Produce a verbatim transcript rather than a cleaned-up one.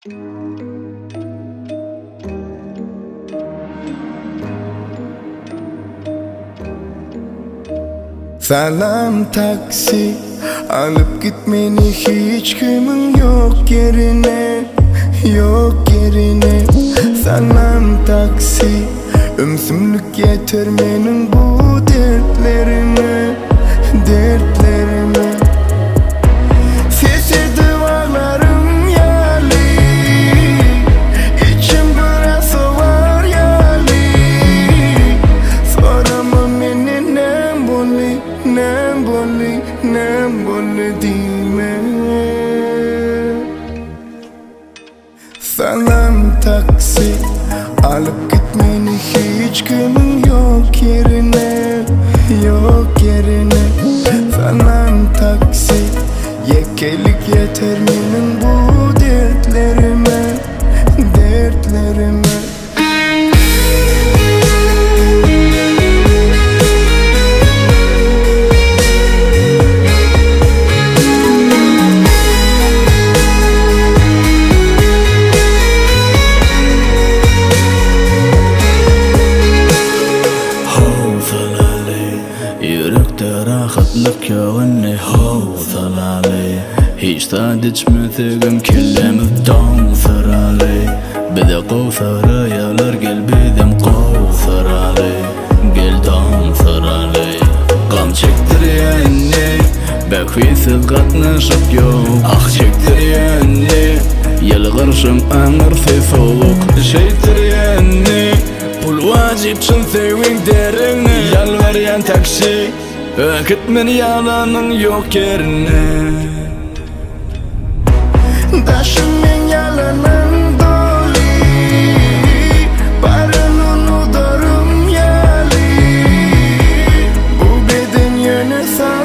Salam taksi, alıp git beni, hiç kimin yok yerine, yok yerine. Salam taksi, ömsümlük getir benim bu dertlerime, dertlerime. Sesi duvarlarım yali, içim biraz soğar yali. Soramam beni nem boli, nem boli, nem boli dime. Salam taksi, alıp git beni, hiç kimin yok yerine, yok yerine. Salam taksi, yekelik yeter benim bu dertlerime, dertlerime. Rahatlık yağını havzal ali, hiç tadıç müthügüm kellemim dağfır ali. Bide qavfar ayalar gel bidim qavfar ali, gel dağfır ali. Qam çektiryenni, bekvisiz qatnaşıp yok. Ah çektiryenni, yalğırşım ağır fi soğuk. Şeytiryenni, pul vacip çın sevin derini. Yalvaryan taksi, akıtmen yalanın yok yerine. Daşımın yalanın doli, paranın udarım yali. Bu beden yöne sağ